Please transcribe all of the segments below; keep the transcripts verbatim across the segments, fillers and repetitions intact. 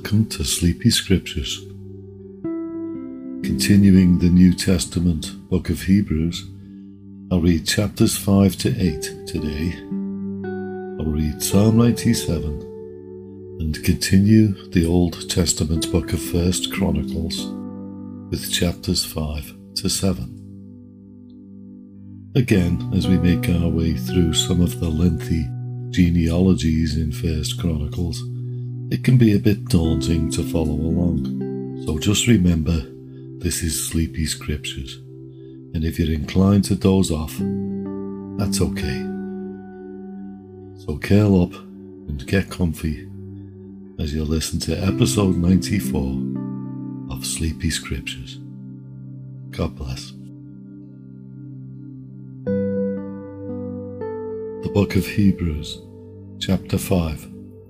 Welcome to Sleepy Scriptures. Continuing the New Testament book of Hebrews, I'll read chapters five to eight today. I'll read Psalm ninety-seven and continue the Old Testament book of First Chronicles with chapters five to seven. Again, as we make our way through some of the lengthy genealogies in First Chronicles, it can be a bit daunting to follow along. So just remember, this is Sleepy Scriptures, and if you're inclined to doze off, that's okay. So curl up and get comfy as you listen to episode ninety-four of Sleepy Scriptures. God bless. The Book of Hebrews, chapter five.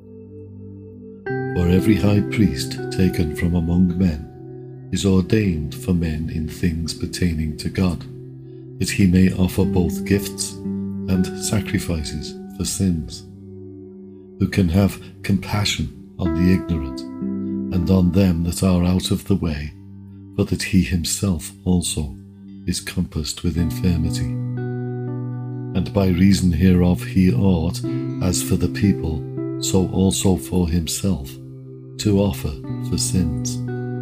For every high priest taken from among men is ordained for men in things pertaining to God, that he may offer both gifts and sacrifices for sins, who can have compassion on the ignorant and on them that are out of the way, for that he himself also is compassed with infirmity. And by reason hereof he ought, as for the people, so also for himself, to offer for sins.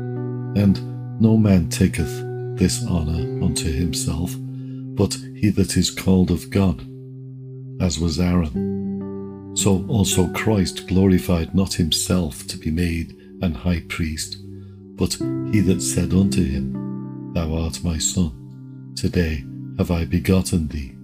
And no man taketh this honour unto himself, but he that is called of God, as was Aaron. So also Christ glorified not himself to be made an high priest, but he that said unto him, Thou art my son, today have I begotten thee.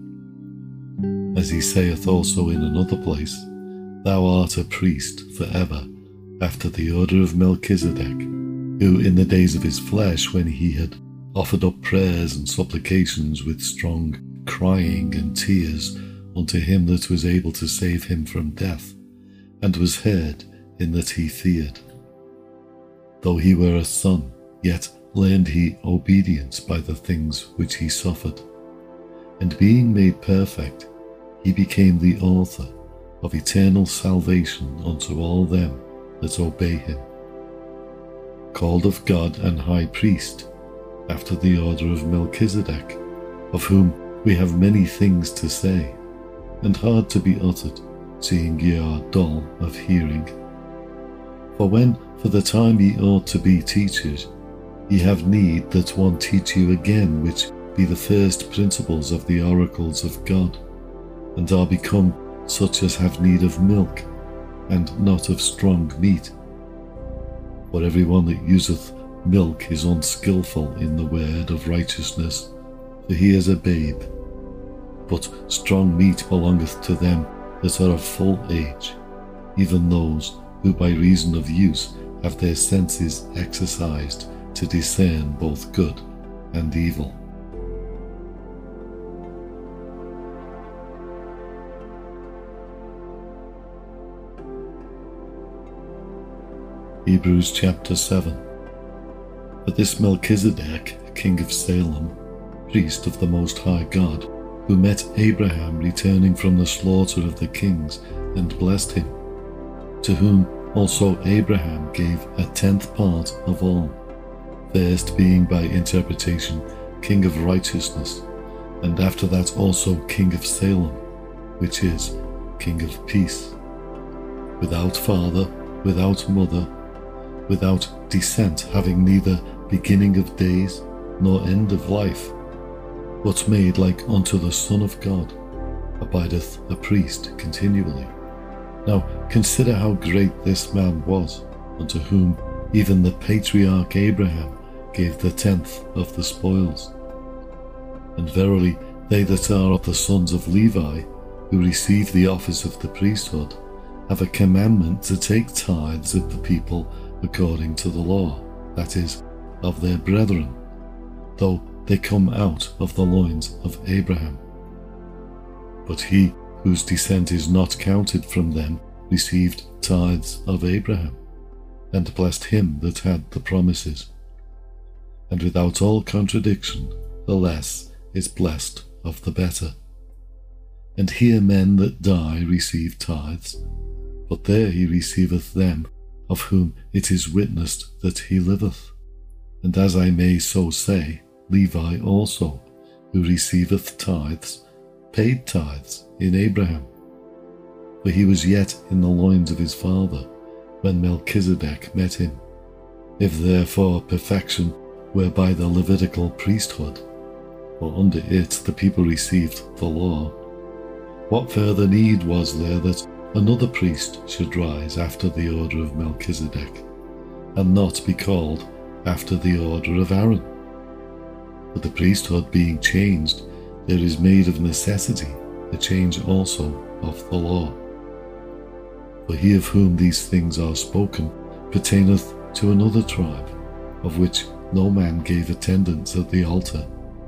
As he saith also in another place, Thou art a priest for ever, after the order of Melchizedek, who in the days of his flesh, when he had offered up prayers and supplications with strong crying and tears unto him that was able to save him from death, and was heard in that he feared. Though he were a son, yet learned he obedience by the things which he suffered. And being made perfect, he became the author of eternal salvation unto all them that obey him, called of God and high priest, after the order of Melchizedek, of whom we have many things to say, and hard to be uttered, seeing ye are dull of hearing. For when for the time ye ought to be teachers, ye have need that one teach you again, which be the first principles of the oracles of God, and are become such as have need of milk, and not of strong meat. For every one that useth milk is unskilful in the word of righteousness, for he is a babe. But strong meat belongeth to them that are of full age, even those who by reason of use have their senses exercised to discern both good and evil. Hebrews chapter seven. For this Melchizedek, king of Salem, priest of the Most High God, who met Abraham returning from the slaughter of the kings, and blessed him, to whom also Abraham gave a tenth part of all, first being by interpretation king of righteousness, and after that also king of Salem, which is king of peace, without father, without mother, without descent, having neither beginning of days nor end of life, but made like unto the Son of God, abideth a priest continually. Now consider how great this man was, unto whom even the patriarch Abraham gave the tenth of the spoils. And verily they that are of the sons of Levi, who receive the office of the priesthood, have a commandment to take tithes of the people according to the law, that is, of their brethren, though they come out of the loins of Abraham. But he whose descent is not counted from them received tithes of Abraham, and blessed him that had the promises. And without all contradiction, the less is blessed of the better. And here men that die receive tithes, but there he receiveth them of whom it is witnessed that he liveth. And as I may so say, Levi also, who receiveth tithes, paid tithes in Abraham. For he was yet in the loins of his father, when Melchizedek met him. If therefore perfection were by the Levitical priesthood, for under it the people received the law, what further need was there that another priest should rise after the order of Melchizedek, and not be called after the order of Aaron? But the priesthood being changed, there is made of necessity a change also of the law. For he of whom these things are spoken pertaineth to another tribe, of which no man gave attendance at the altar.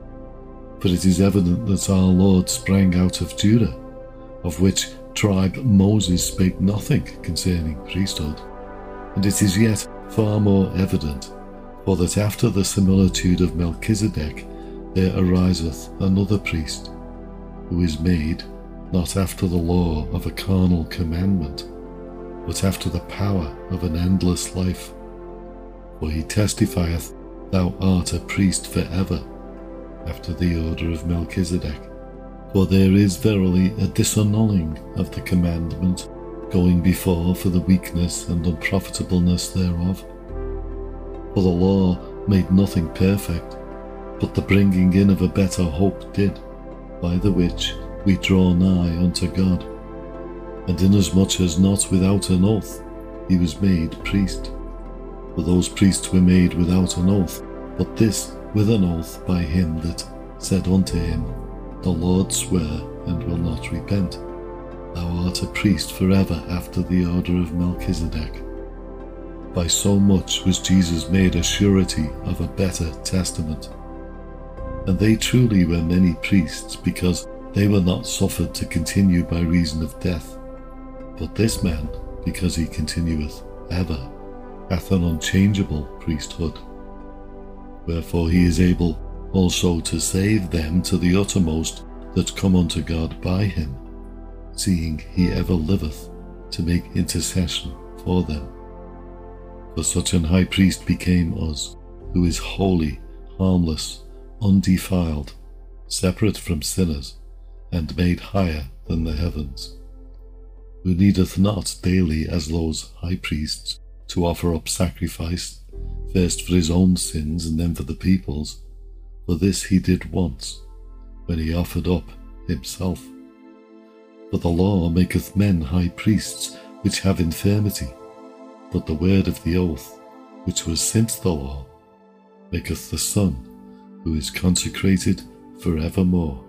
For it is evident that our Lord sprang out of Judah, of which tribe Moses spake nothing concerning priesthood. And it is yet far more evident, for that after the similitude of Melchizedek there ariseth another priest, who is made not after the law of a carnal commandment, but after the power of an endless life. For he testifieth, Thou art a priest for ever, after the order of Melchizedek. For there is verily a disannulling of the commandment going before for the weakness and unprofitableness thereof. For the law made nothing perfect, but the bringing in of a better hope did, by the which we draw nigh unto God. And inasmuch as not without an oath he was made priest. For those priests were made without an oath, but this with an oath by him that said unto him, The Lord sware and will not repent. Thou art a priest forever after the order of Melchizedek. By so much was Jesus made a surety of a better testament. And they truly were many priests, because they were not suffered to continue by reason of death. But this man, because he continueth ever, hath an unchangeable priesthood. Wherefore he is able also to save them to the uttermost that come unto God by him, seeing he ever liveth to make intercession for them. For such an high priest became us, who is holy, harmless, undefiled, separate from sinners, and made higher than the heavens, who needeth not daily as those high priests to offer up sacrifice, first for his own sins and then for the people's, for this he did once, when he offered up himself. For the law maketh men high priests which have infirmity, but the word of the oath, which was since the law, maketh the Son, who is consecrated for evermore.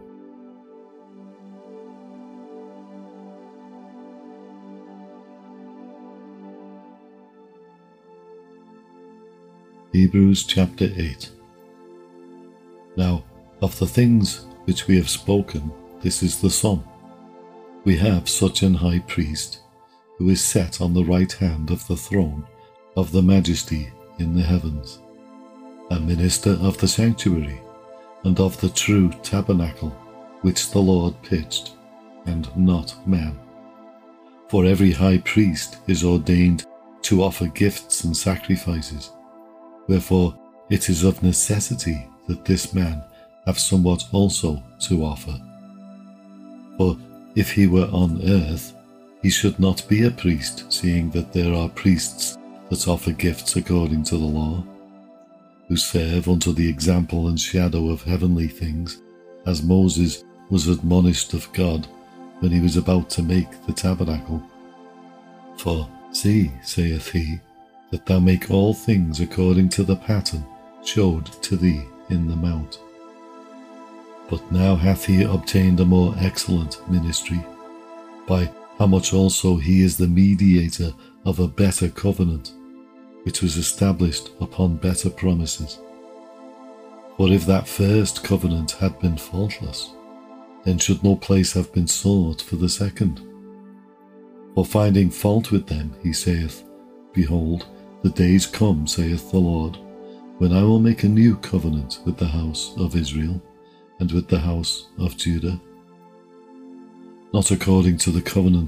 Hebrews chapter eight. Now, of the things which we have spoken, this is the sum. We have such an high priest, who is set on the right hand of the throne of the majesty in the heavens, a minister of the sanctuary, and of the true tabernacle, which the Lord pitched, and not man. For every high priest is ordained to offer gifts and sacrifices. Wherefore it is of necessity that this man have somewhat also to offer. For if he were on earth, he should not be a priest, seeing that there are priests that offer gifts according to the law, who serve unto the example and shadow of heavenly things, as Moses was admonished of God when he was about to make the tabernacle. For, see, saith he, that thou make all things according to the pattern showed to thee in the mount. But now hath he obtained a more excellent ministry, by how much also he is the mediator of a better covenant, which was established upon better promises. For if that first covenant had been faultless, then should no place have been sought for the second. For finding fault with them, he saith, Behold, the days come, saith the Lord, when I will make a new covenant with the house of Israel and with the house of Judah, not according to the covenant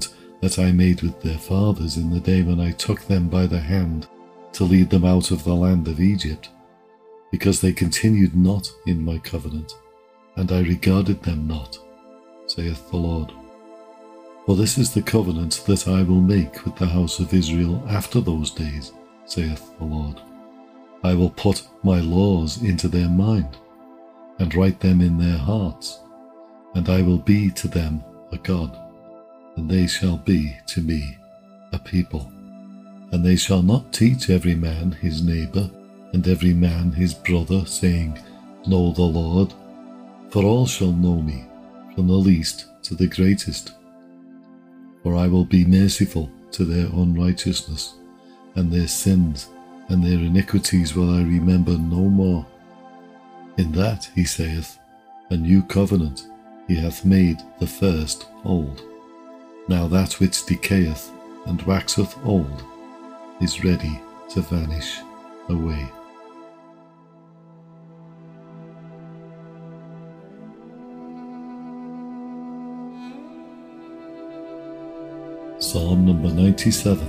that I made with their fathers in the day when I took them by the hand to lead them out of the land of Egypt, because they continued not in my covenant, and I regarded them not, saith the Lord. For this is the covenant that I will make with the house of Israel after those days, saith the Lord. I will put my laws into their mind, and write them in their hearts, and I will be to them a God, and they shall be to me a people. And they shall not teach every man his neighbour, and every man his brother, saying, Know the Lord, for all shall know me, from the least to the greatest. For I will be merciful to their unrighteousness, and their sins and their iniquities will I remember no more. In that, he saith, a new covenant he hath made the first old. Now that which decayeth and waxeth old is ready to vanish away. Psalm number ninety-seven.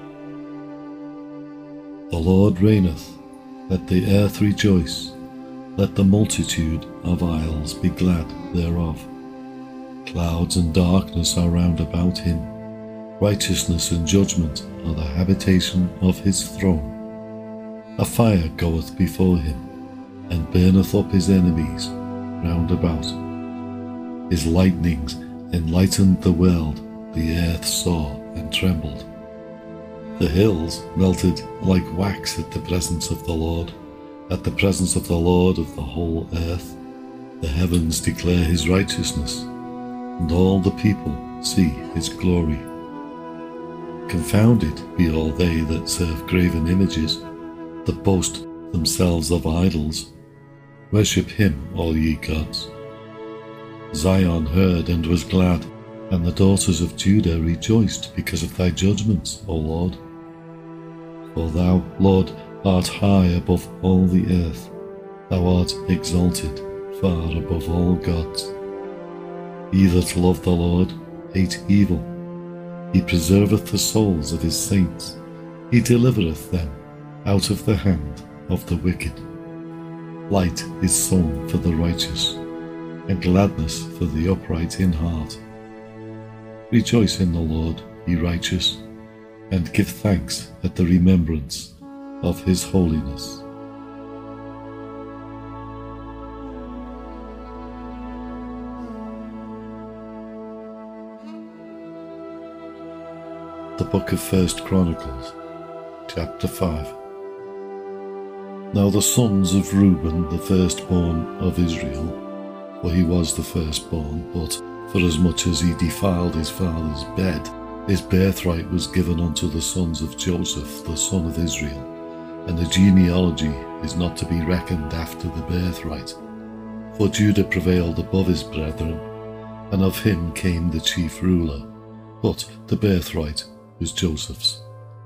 The Lord reigneth, let the earth rejoice, let the multitude of isles be glad thereof. Clouds and darkness are round about him, righteousness and judgment are the habitation of his throne. A fire goeth before him, and burneth up his enemies round about. His lightnings enlightened the world, the earth saw and trembled. The hills melted like wax at the presence of the Lord, at the presence of the Lord of the whole earth. The heavens declare his righteousness, and all the people see his glory. Confounded be all they that serve graven images, that boast themselves of idols. Worship him, all ye gods. Zion heard and was glad, and the daughters of Judah rejoiced because of thy judgments, O Lord. For thou, Lord, art high above all the earth, thou art exalted far above all gods. Ye that love the Lord hate evil. He preserveth the souls of his saints. He delivereth them out of the hand of the wicked. Light is sown for the righteous, and gladness for the upright in heart. Rejoice in the Lord, ye righteous, and give thanks at the remembrance of his holiness. The Book of First Chronicles, chapter five. Now the sons of Reuben, the firstborn of Israel, for he was the firstborn, but forasmuch as he defiled his father's bed, his birthright was given unto the sons of Joseph, the son of Israel, and the genealogy is not to be reckoned after the birthright. For Judah prevailed above his brethren, and of him came the chief ruler, but the birthright was Joseph's.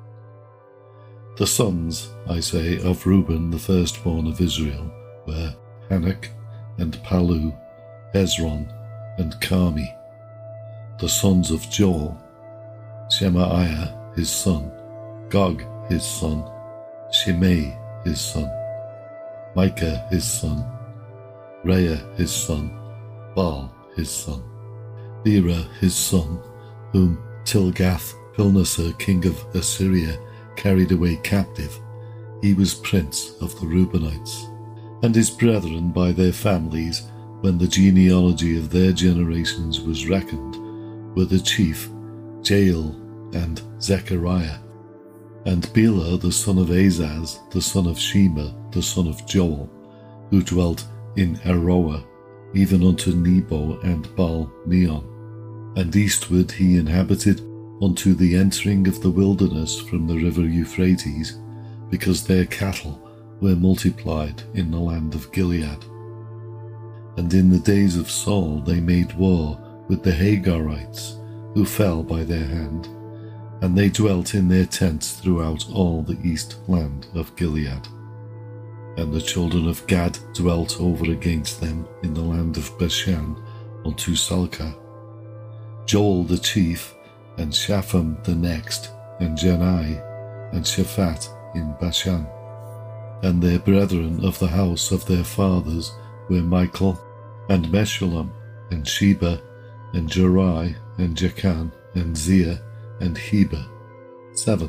The sons, I say, of Reuben, the firstborn of Israel, were Hanok, and Palu, Hezron, and Carmi. The sons of Joel, Shemaiah his son, Gog his son, Shimei his son, Micah his son, Reah his son, Baal his son, Bera his son, whom Tilgath-Pilneser king of Assyria carried away captive. He was prince of the Reubenites, and his brethren by their families, when the genealogy of their generations was reckoned, were the chief Jael and Zechariah, and Bela the son of Azaz, the son of Shema, the son of Joel, who dwelt in Aroah, even unto Nebo and Baal-meon. And eastward he inhabited unto the entering of the wilderness from the river Euphrates, because their cattle were multiplied in the land of Gilead. And in the days of Saul they made war with the Hagarites, who fell by their hand, and they dwelt in their tents throughout all the east land of Gilead. And the children of Gad dwelt over against them in the land of Bashan unto Salcah. Joel the chief, and Shapham the next, and Janai, and Shaphat in Bashan. And their brethren of the house of their fathers were Michael, and Meshullam, and Sheba, and Jerai, and Jachan, and Zia, and Heber, seven.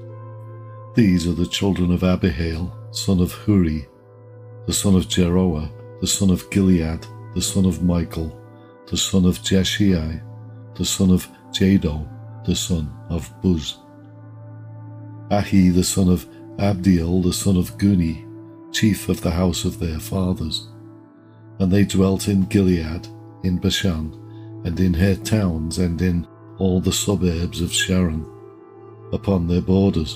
These are the children of Abihail, son of Huri, the son of Jeroah, the son of Gilead, the son of Michael, the son of Jeshai, the son of Jado, the son of Buz. Ahi, the son of Abdiel, the son of Guni, chief of the house of their fathers. And they dwelt in Gilead, in Bashan, and in her towns, and in all the suburbs of Sharon, upon their borders.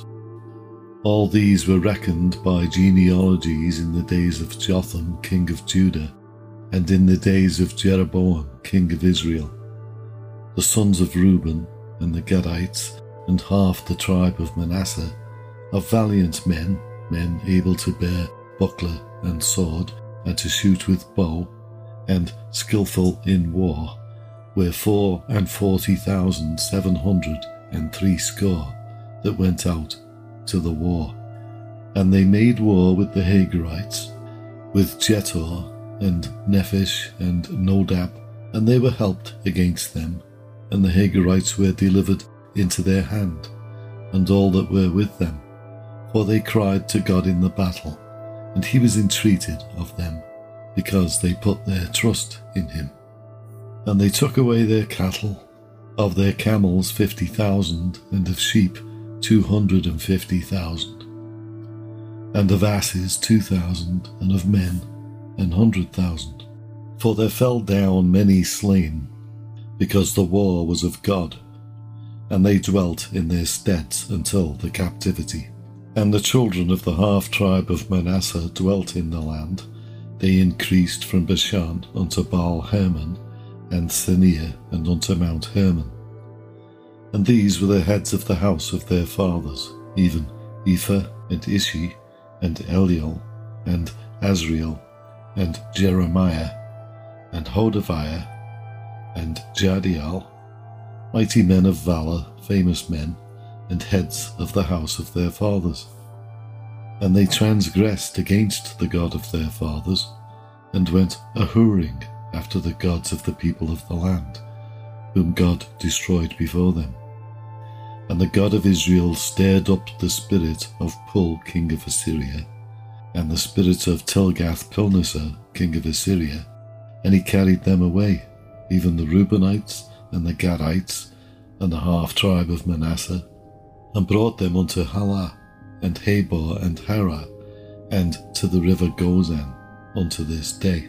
All these were reckoned by genealogies in the days of Jotham, king of Judah, and in the days of Jeroboam, king of Israel. The sons of Reuben, and the Gadites, and half the tribe of Manasseh, of valiant men, men able to bear buckler and sword, and to shoot with bow, and skillful in war, were four and forty thousand seven hundred and three score that went out to the war. And they made war with the Hagarites, with Jetor, and Nephish, and Nodab, and they were helped against them, and the Hagarites were delivered into their hand, and all that were with them. For they cried to God in the battle, and he was entreated of them, because they put their trust in him. And they took away their cattle, of their camels fifty thousand, and of sheep two hundred and fifty thousand, and of asses two thousand, and of men an hundred thousand. For there fell down many slain, because the war was of God, and they dwelt in their steads until the captivity. And the children of the half-tribe of Manasseh dwelt in the land. They increased from Bashan unto Baal-Hermon, and Senir, and unto Mount Hermon. And these were the heads of the house of their fathers, even Ephah, and Ishi, and Eliel, and Azriel, and Jeremiah, and Hodaviah, and Jadiel, mighty men of valour, famous men, and heads of the house of their fathers. And they transgressed against the God of their fathers, and went a-whoring after the gods of the people of the land, whom God destroyed before them. And the God of Israel stirred up the spirit of Pul, king of Assyria, and the spirit of Tilgath-Pilneser, king of Assyria, and he carried them away, even the Reubenites, and the Gadites, and the half-tribe of Manasseh, and brought them unto Halah, and Habor, and Hara, and to the river Gozan, unto this day.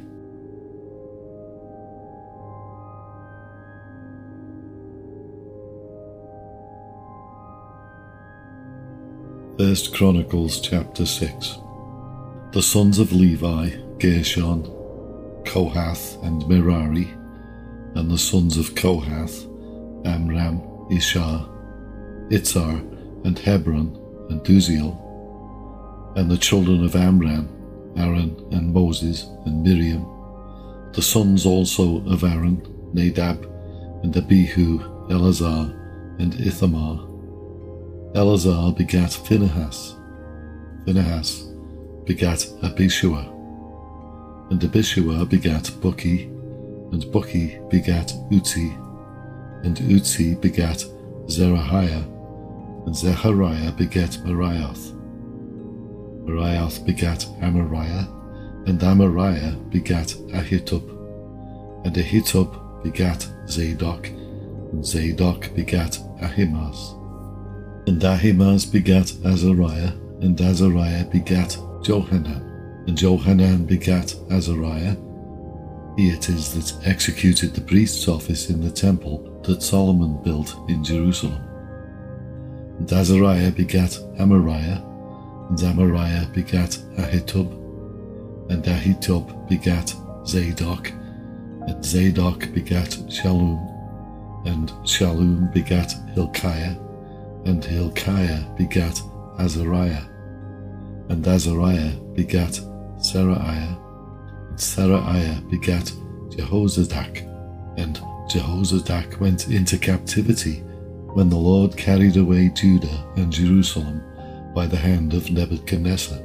First Chronicles chapter six. The sons of Levi, Gershon, Kohath, and Merari, and the sons of Kohath, Amram, Ishar, Itzar, and Hebron, and Uziel, and the children of Amram, Aaron, and Moses, and Miriam, the sons also of Aaron, Nadab, and Abihu, Eleazar, and Ithamar. Eleazar begat Phinehas, Phinehas begat Abishua, and Abishua begat Bukki, and Bukki begat Uzi, and Uzi begat Zerahiah, and Zechariah begat Marioth. Marioth begat Amariah, and Amariah begat Ahitub, and Ahitub begat Zadok, and Zadok begat Ahimaaz. And Ahimaaz begat Azariah, and Azariah begat Johanan, and Johanan begat Azariah. He it is that executed the priest's office in the temple that Solomon built in Jerusalem. And Azariah begat Amariah, and Amariah begat Ahitub, and Ahitub begat Zadok, and Zadok begat Shallum, and Shallum begat Hilkiah, and Hilkiah begat Azariah, and Azariah begat Seraiah, and Seraiah begat Jehozadak, and Jehozadak went into captivity when the Lord carried away Judah and Jerusalem by the hand of Nebuchadnezzar.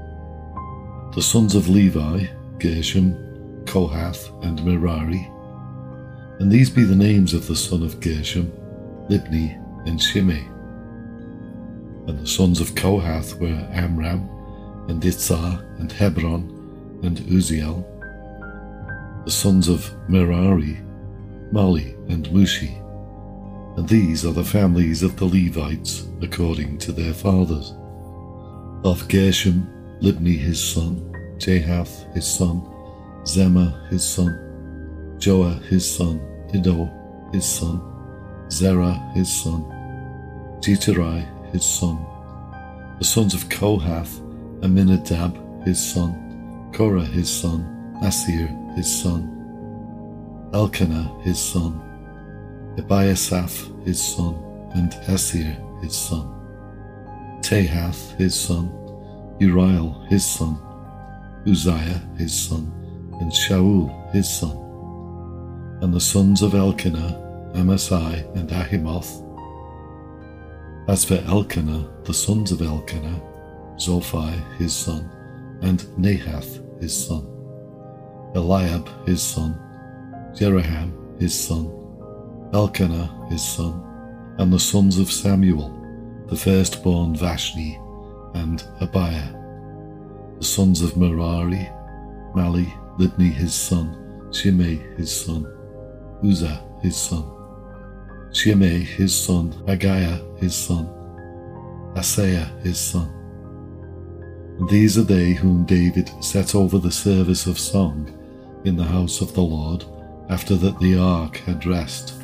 The sons of Levi, Gershom, Kohath, and Merari. And these be the names of the son of Gershom, Libni, and Shimei. And the sons of Kohath were Amram, and Itzah, and Hebron, and Uziel. The sons of Merari, Mali, and Mushi. And these are the families of the Levites according to their fathers. Of Gershom, Libni his son, Jahath his son, Zema his son, Joah his son, Iddo his son, Zerah his son, Jeterai his son. The sons of Kohath, Aminadab his son, Korah his son, Asir his son, Elkanah his son, Ebiasaph his son, and Asir his son, Tahath his son, Uriel his son, Uzziah his son, and Shaul his son. And the sons of Elkanah, Amasai and Ahimoth. As for Elkanah, the sons of Elkanah, Zophai his son, and Nahath his son, Eliab his son, Jeraham his son, Elkanah his son, and the sons of Samuel, the firstborn Vashni, and Abiah. The sons of Merari, Mali, Libni his son, Shimei his son, Uzzah his son, Shimei his son, Haggiah his son, Asaiah his son. And these are they whom David set over the service of song in the house of the Lord, after that the ark had rest.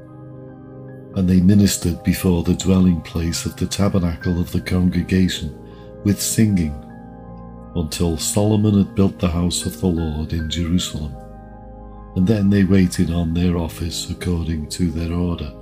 And they ministered before the dwelling place of the tabernacle of the congregation with singing, until Solomon had built the house of the Lord in Jerusalem. And then they waited on their office according to their order.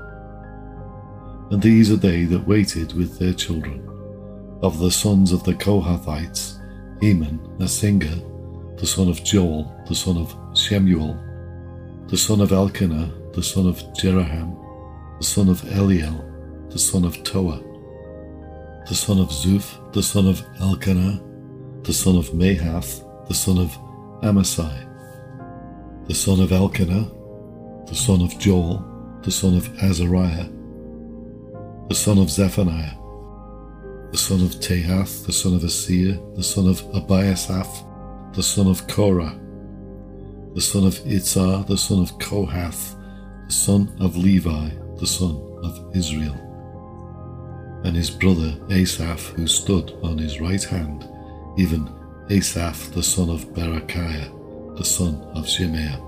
And these are they that waited with their children. Of the sons of the Kohathites, Heman, a singer, the son of Joel, the son of Shemuel, the son of Elkanah, the son of Jeraham, the son of Eliel, the son of Toah, the son of Zuph, the son of Elkanah, the son of Mahath, the son of Amasai, the son of Elkanah, the son of Joel, the son of Azariah, the son of Zephaniah, the son of Tahath, the son of Asir, the son of Abiasaph, the son of Korah, the son of Itzah, the son of Kohath, the son of Levi, the son of Israel, and his brother Asaph, who stood on his right hand, even Asaph, the son of Berechiah, the son of Shemaiah,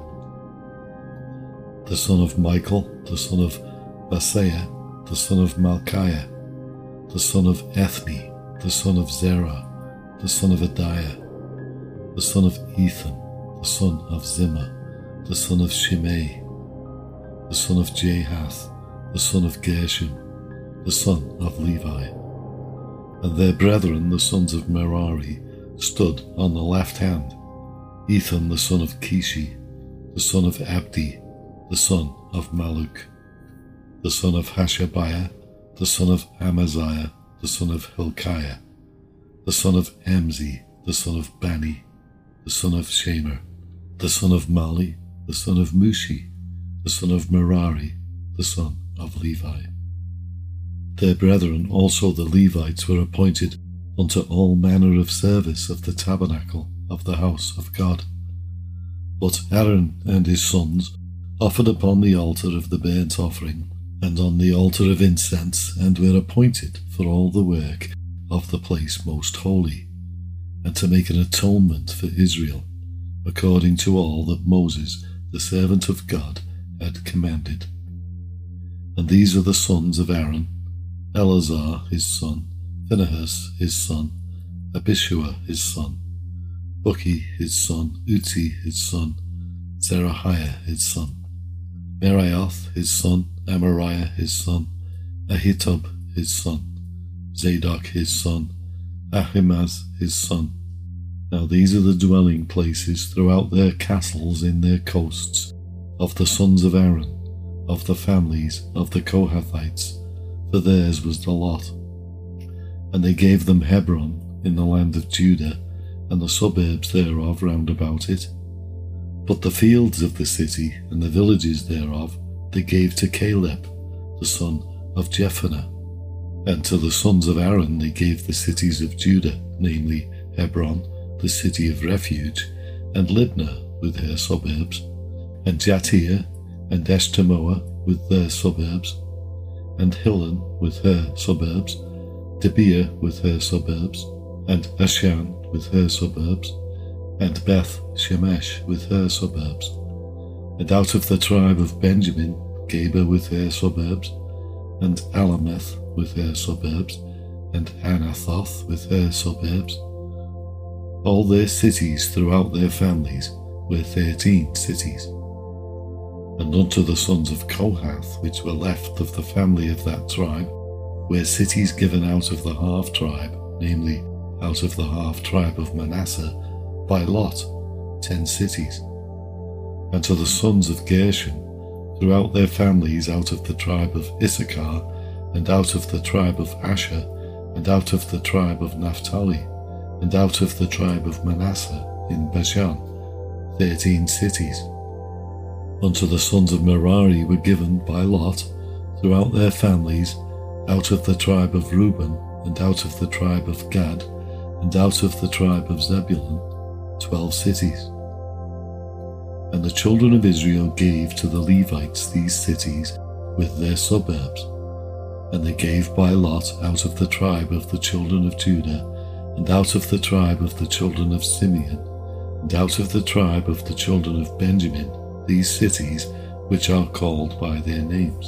the son of Michael, the son of Basaiah, the son of Malchiah, the son of Ethni, the son of Zerah, the son of Adiah, the son of Ethan, the son of Zimmah, the son of Shimei, the son of Jahath, the son of Gershom, the son of Levi. And their brethren, the sons of Merari, stood on the left hand, Ethan the son of Kishi, the son of Abdi, the son of Maluk, the son of Hashabiah, the son of Amaziah, the son of Hilkiah, the son of Emzi, the son of Bani, the son of Shemer, the son of Mali, the son of Mushi, the son of Merari, the son of Levi. Their brethren also the Levites were appointed unto all manner of service of the tabernacle of the house of God. But Aaron and his sons offered upon the altar of the burnt offering, and on the altar of incense, and were appointed for all the work of the place most holy, and to make an atonement for Israel, according to all that Moses, the servant of God, had commanded. And these are the sons of Aaron: Eleazar his son, Phinehas his son, Abishua his son, Buki his son, Uzi his son, Zerahiah his son, Meraioth his son, Amariah his son, Ahitub his son, Zadok his son, Ahimaaz his son. Now these are the dwelling places throughout their castles in their coasts, of the sons of Aaron, of the families of the Kohathites, for theirs was the lot. And they gave them Hebron in the land of Judah, and the suburbs thereof round about it. But the fields of the city and the villages thereof they gave to Caleb, the son of Jephunneh. And to the sons of Aaron they gave the cities of Judah, namely Hebron, the city of refuge, and Libnah with her suburbs, and Jattir, and Eshtemoa with their suburbs, and Hilon with her suburbs, Debir with her suburbs, and Ashan with her suburbs, and Beth Shemesh with her suburbs. And out of the tribe of Benjamin, Geba with her suburbs, and Alameth with her suburbs, and Anathoth with her suburbs. All their cities throughout their families were thirteen cities. And unto the sons of Kohath, which were left of the family of that tribe, were cities given out of the half tribe, namely, out of the half tribe of Manasseh, by lot, ten cities. And to the sons of Gershon, throughout their families out of the tribe of Issachar, and out of the tribe of Asher, and out of the tribe of Naphtali, and out of the tribe of Manasseh in Bashan, thirteen cities. Unto the sons of Merari were given by lot, throughout their families, out of the tribe of Reuben, and out of the tribe of Gad, and out of the tribe of Zebulun, twelve cities. And the children of Israel gave to the Levites these cities with their suburbs. And they gave by lot out of the tribe of the children of Judah, and out of the tribe of the children of Simeon, and out of the tribe of the children of Benjamin, these cities which are called by their names.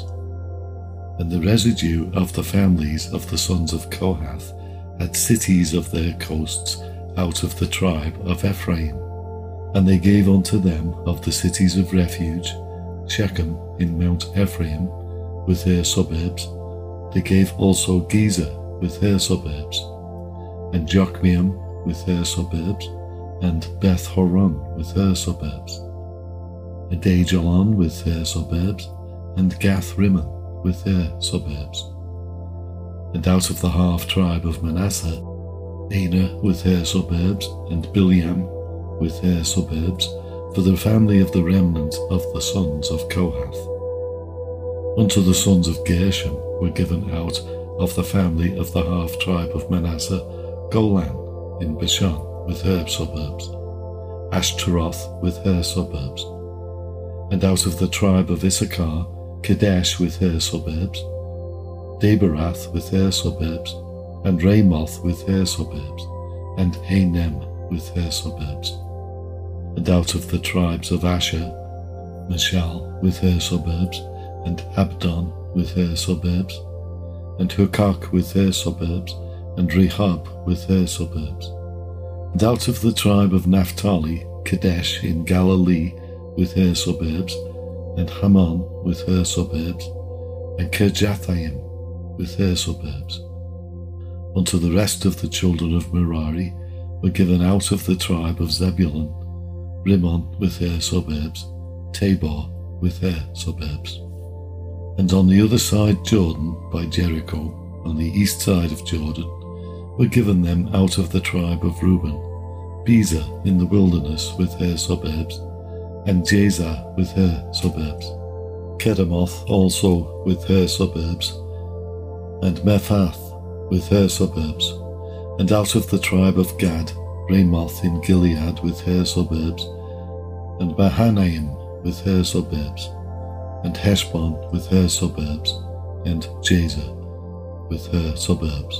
And the residue of the families of the sons of Kohath had cities of their coasts out of the tribe of Ephraim. And they gave unto them of the cities of refuge, Shechem in Mount Ephraim, with her suburbs. They gave also Gezer with her suburbs, and Jokmeam with her suburbs, and Beth Horon with her suburbs, and Aijalon with her suburbs, and Gath Rimmon with her suburbs. And out of the half tribe of Manasseh, Anah with her suburbs, and Bileam with her suburbs, for the family of the remnant of the sons of Kohath. Unto the sons of Gershon were given out of the family of the half tribe of Manasseh, Golan in Bashan with her suburbs, Ashtaroth with her suburbs. And out of the tribe of Issachar, Kadesh with her suburbs, Daberath with her suburbs, and Ramoth with her suburbs, and Hanem with her suburbs. And out of the tribes of Asher, Mashal with her suburbs, and Abdon with her suburbs, and Hukok with her suburbs, and Rehob with her suburbs. And out of the tribe of Naphtali, Kadesh in Galilee with her suburbs, and Hammon with her suburbs, and Kirjathaim with her suburbs. Unto the rest of the children of Merari were given out of the tribe of Zebulun, Rimmon with her suburbs, Tabor with her suburbs. And on the other side Jordan, by Jericho, on the east side of Jordan, were given them out of the tribe of Reuben, Bezer in the wilderness with her suburbs, and Jazer with her suburbs, Kedemoth also with her suburbs, and Mephath with her suburbs. And out of the tribe of Gad, Ramoth in Gilead with her suburbs, and Mahanaim with her suburbs, and Heshbon with her suburbs, and Jazer with her suburbs.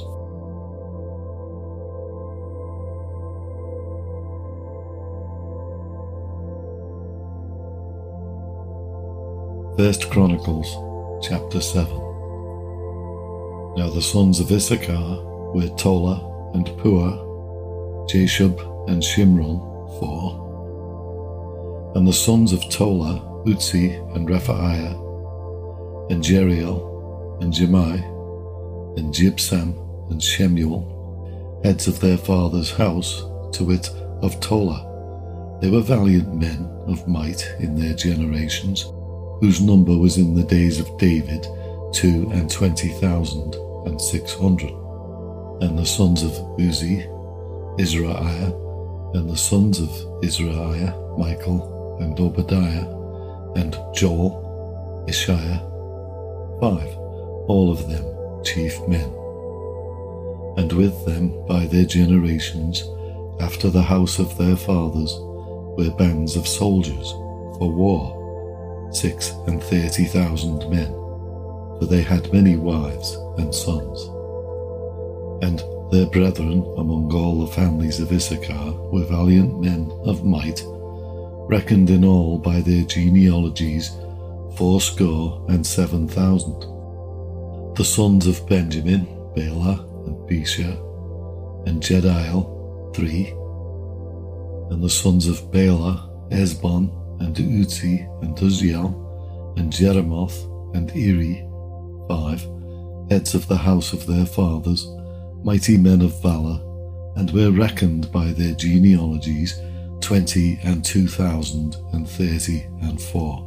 First Chronicles, chapter seven. Now the sons of Issachar were Tola and Puah, Jashub and Shimron, four. And the sons of Tola, Utzi and Rephaiah, and Jeriel, and Jemai, and Jibsam, and Shemuel, heads of their father's house, to wit, of Tola. They were valiant men of might in their generations, whose number was in the days of David two and twenty thousand and six hundred. And the sons of Uzi, Israiah, and the sons of Israiah, Michael, and Obadiah, and Joel, Ishiah, five, all of them chief men. And with them by their generations, after the house of their fathers, were bands of soldiers for war, six and thirty thousand men, for they had many wives and sons. And their brethren among all the families of Issachar were valiant men of might, reckoned in all by their genealogies fourscore and seven thousand. The sons of Benjamin, Bela, and Besha, and Jediel, three. And the sons of Bela, Esbon, and Uzi, and Uzziel, and Jeremoth, and Eri, five, heads of the house of their fathers, mighty men of valour, and were reckoned by their genealogies twenty and two thousand and thirty and four.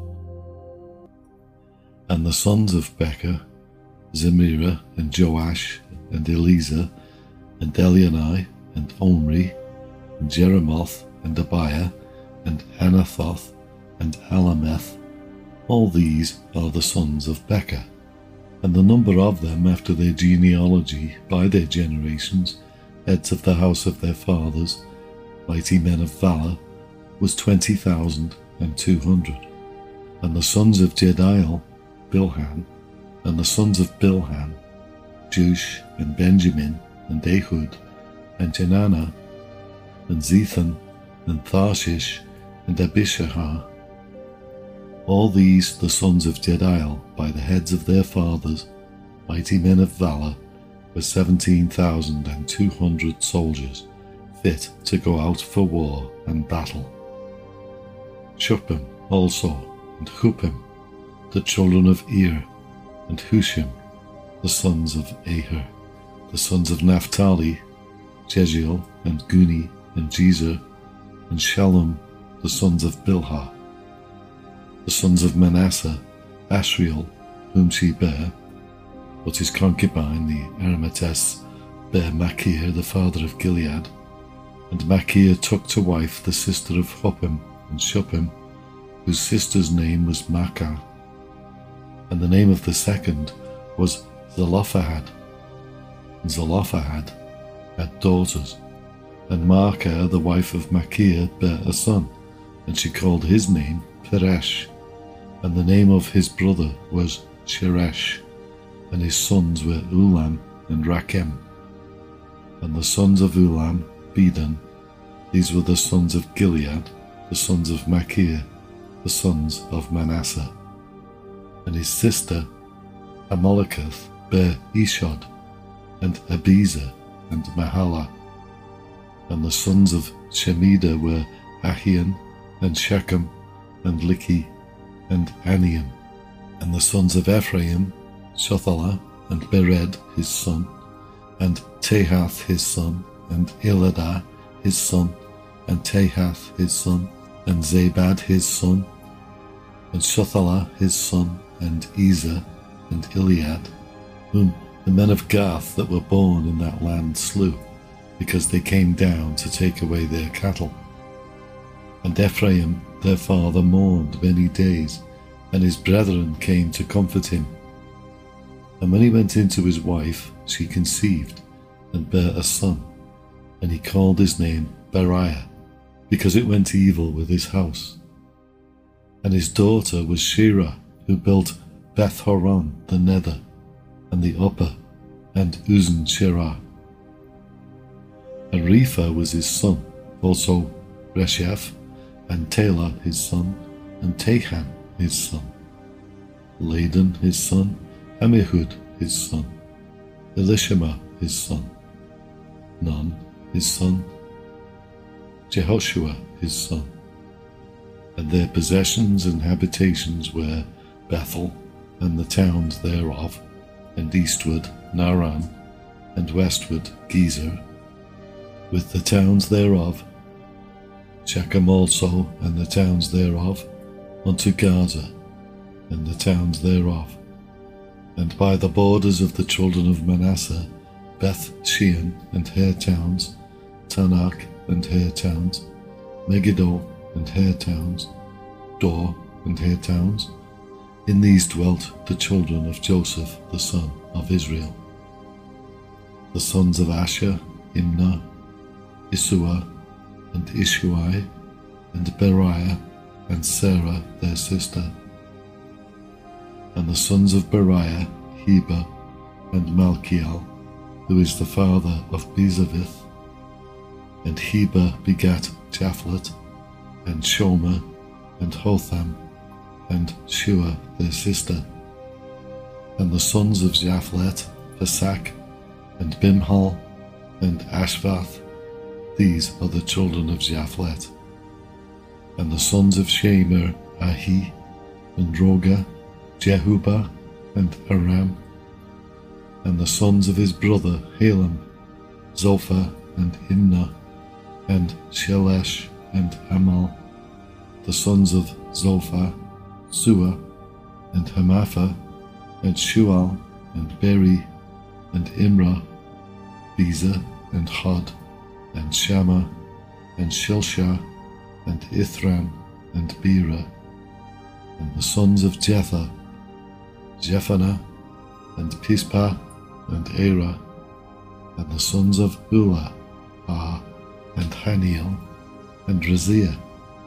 And the sons of Becher, Zemirah, and Joash, and Eliezer, and Elionai, and Omri, and Jeremoth, and Abiah, and Anathoth, and Alameth, all these are the sons of Becher. And the number of them after their genealogy by their generations, heads of the house of their fathers, mighty men of valour, was twenty thousand and two hundred. And the sons of Jediel, Bilhan, and the sons of Bilhan, Jush, and Benjamin, and Ehud, and Jenana, and Zethan, and Tharshish, and Abishahar. All these the sons of Jediel by the heads of their fathers, mighty men of valour, were seventeen thousand and two hundred soldiers, fit to go out for war and battle. Shuppim also, and Huppim, the children of Ir, and Hushim, the sons of Aher, the sons of Naphtali, Jeziel, and Guni, and Jezer, and Shallum, the sons of Bilhah. The sons of Manasseh, Ashriel, whom she bare, but his concubine, the Aromatess, bare Machir, the father of Gilead. And Machir took to wife the sister of Huppim and Shuppim, whose sister's name was Maachah. And the name of the second was Zelophehad. And Zelophehad had daughters, and Maachah, the wife of Machir, bare a son, and she called his name Peresh. And the name of his brother was Sheresh, and his sons were Ulam and Rakem. And the sons of Ulam, Bedan. These were the sons of Gilead, the sons of Machir, the sons of Manasseh. And his sister, Amaleketh, bare Ishod, and Abiezer, and Mahalah. And the sons of Shemida were Ahian, and Shechem, and Likhi, and Aniam. And the sons of Ephraim, Shothalah, and Bered his son, and Tehath his son, and Eladah his son, and Tehath his son, and Zabad his son, and Shothalah his son, and Ezer, and Iliad, whom the men of Gath that were born in that land slew, because they came down to take away their cattle. And Ephraim their father mourned many days, and his brethren came to comfort him. And when he went in to his wife, she conceived, and bare a son, and he called his name Beriah, because it went evil with his house. And his daughter was Shirah, who built Beth Horon the nether, and the upper, and Uzan Shirah. And Repha was his son, also Resheph, and Talah his son, and Tahan his son, Ladan his son, Amihud his son, Elishama his son, Nun his son, Jehoshua his son. And their possessions and habitations were Bethel, and the towns thereof, and eastward Naran, and westward Gezer, with the towns thereof, Shechem also, and the towns thereof, unto Gaza, and the towns thereof, And by the borders of the children of Manasseh, Beth Shean and her towns, Tanakh and her towns, Megiddo and her towns, Dor and her towns. In these dwelt the children of Joseph the son of Israel. The sons of Asher, Imnah, Isua, and Ishuai, and Beriah, and Sarah their sister. And the sons of Beriah, Heber, and Malchiel, who is the father of Bezavith. And Heber begat Japhlet, and Shomer, and Hotham, and Shua their sister. And the sons of Japhlet, Pesach, and Bimhal, and Ashvath. These are the children of Japhlet. And the sons of Shemer, Ahi, and Roga, Jehubah, and Aram. And the sons of his brother Helam, Zophah, and Imnah, and Shelesh, and Amal. The sons of Zophah, Sua, and Hamatha, and Shual, and Beri, and Imrah, Beza, and Hod, and Shammah, and Shilshah, and Ithran, and Bera. And the sons of Jether, Jephannah, and Pispa, and Era. And the sons of Ulah, Ah, and Haniel, and Raziah.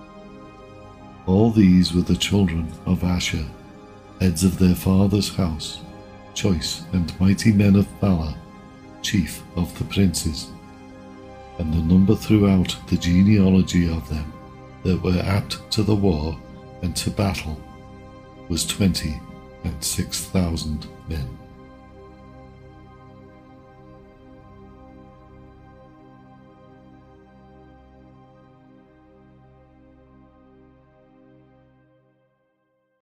All these were the children of Asher, heads of their father's house, choice and mighty men of valor, chief of the princes. And the number throughout the genealogy of them that were apt to the war and to battle was twenty and six thousand men.